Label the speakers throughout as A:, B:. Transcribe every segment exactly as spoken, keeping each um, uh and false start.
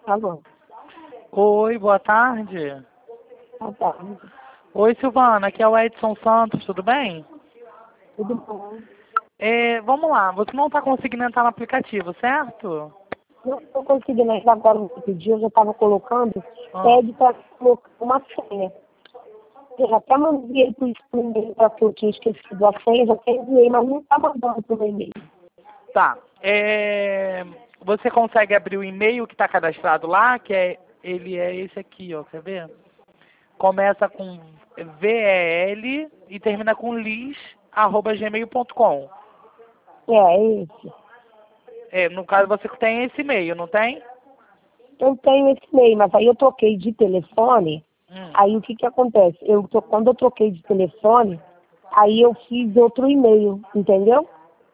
A: Alô?
B: Oi, boa tarde.
A: Boa tarde.
B: Oi, Silvana, aqui é o Edson Santos, tudo bem?
A: Tudo bom?
B: É, vamos lá, você não está conseguindo entrar no aplicativo, certo?
A: Não estou conseguindo ainda agora no pedir, eu já estava colocando,
B: Ah,
A: pede para colocar uma senha. Eu já até mandei para o e-mail para que eu tinha esquecido a senha, já até enviei, mas não está mandando para o e-mail.
B: tá. É, você consegue abrir o e-mail que está cadastrado lá, que é, ele é esse aqui, ó, quer ver? Começa com V E L e termina com lis, arroba gmail ponto com.
A: É, é esse.
B: É, no caso você tem esse e-mail, não tem?
A: Eu tenho esse e-mail, mas aí eu troquei de telefone,
B: Hum,
A: aí o que que acontece? Eu, tô- quando eu troquei de telefone, aí eu fiz outro e-mail, entendeu?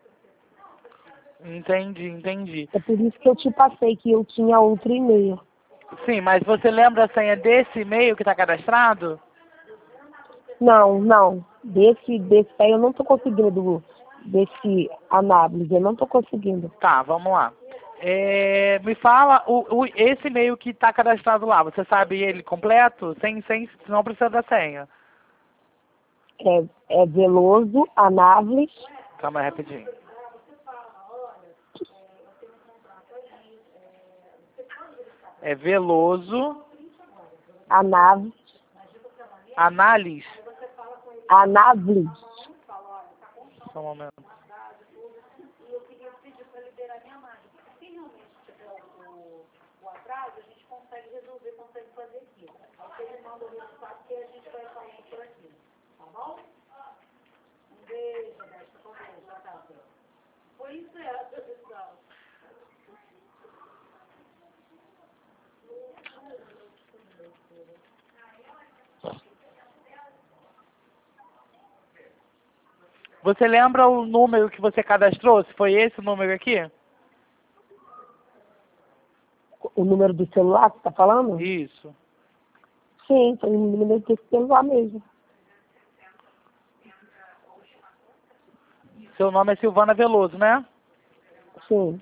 B: entendi, entendi.
A: É por isso que eu te passei que eu tinha outro e-mail.
B: Sim, mas você lembra a senha desse e-mail que está cadastrado?
A: Não, não. Desse, desse aí eu não estou conseguindo, desse análise, eu não estou conseguindo.
B: Tá, vamos lá. É, me fala o, o- esse e-mail que está cadastrado lá. Você sabe ele completo? Sem, sem, não precisa da senha.
A: É, é Veloso, Anápolis,
B: Calma aí, rapidinho. É Veloso,
A: Anápolis,
B: Análise.
A: Anápolis.
B: Só um momento. Você lembra o número que você cadastrou? Se foi esse o número aqui?
A: O número do celular que você está falando?
B: Isso.
A: Sim, foi o número desse celular mesmo.
B: Seu nome é Silvana Veloso, né?
A: Sim.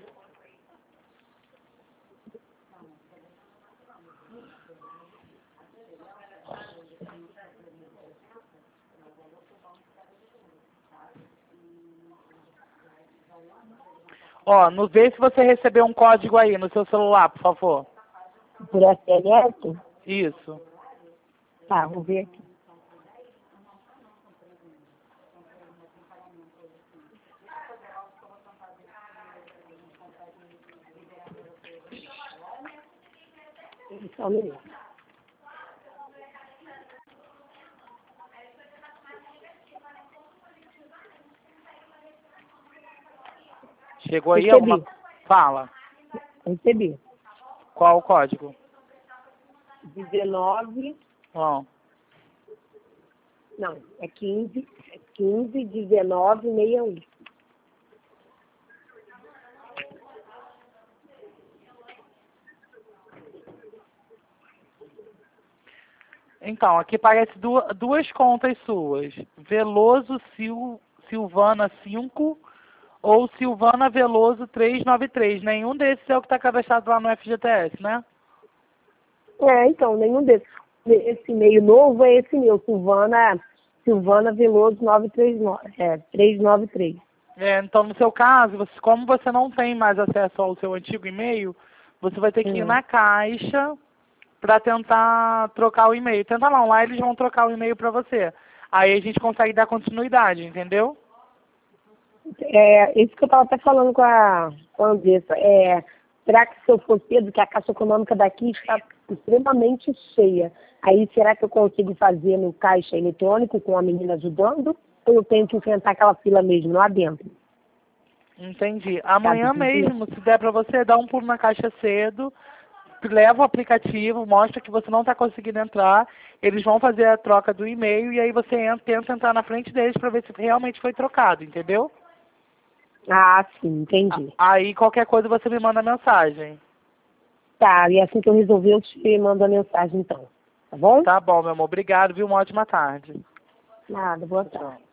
B: Ó, no vê se você recebeu um código aí no seu celular, por favor.
A: Por S M S?
B: Isso.
A: Tá, vou ver aqui. Só um minuto.
B: Chegou aí alguma...
A: Recebi,
B: Fala.
A: recebi.
B: Qual o código?
A: dezenove,
B: Ó.
A: não, é quinze, é quinze, dezenove, sessenta e um.
B: Então, aqui parece duas, duas contas suas. Veloso Sil, Silvana cinco ou Silvana Veloso trezentos e noventa e três. Nenhum desses é o que está cadastrado lá no F G T S, né?
A: É, então, nenhum desses. Esse e-mail novo é esse meu, Silvana, Silvana Veloso nove três nove, é, trezentos e noventa e três.
B: É, então, no seu caso, você- como você não tem mais acesso ao seu antigo e-mail, você vai ter que ir
A: Hum.
B: na caixa para tentar trocar o e-mail. Tenta não, lá eles vão trocar o e-mail para você. Aí a gente consegue dar continuidade, entendeu?
A: É, isso que eu estava até falando com a, com a Andressa. É, será que se eu for cedo, que a Caixa Econômica daqui está extremamente cheia, aí será que eu consigo fazer no caixa eletrônico com a menina ajudando? Ou eu tenho que enfrentar aquela fila mesmo lá dentro?
B: Entendi.
A: Sabe
B: Amanhã
A: dizer?
B: mesmo, se der para você, dá um pulo na caixa cedo, leva o aplicativo, mostra que você não está conseguindo entrar, eles vão fazer a troca do e-mail e aí você entra, tenta entrar na frente deles para ver se realmente foi trocado, entendeu?
A: Ah, sim,
B: A-
A: entendi.
B: Aí qualquer coisa você me manda mensagem.
A: Tá, e assim que eu resolver, eu te mando a mensagem então. Tá bom?
B: Tá bom, meu amor. Obrigado, viu? Uma ótima tarde.
A: Nada, boa
B: Tchau,
A: tarde.
B: tchau.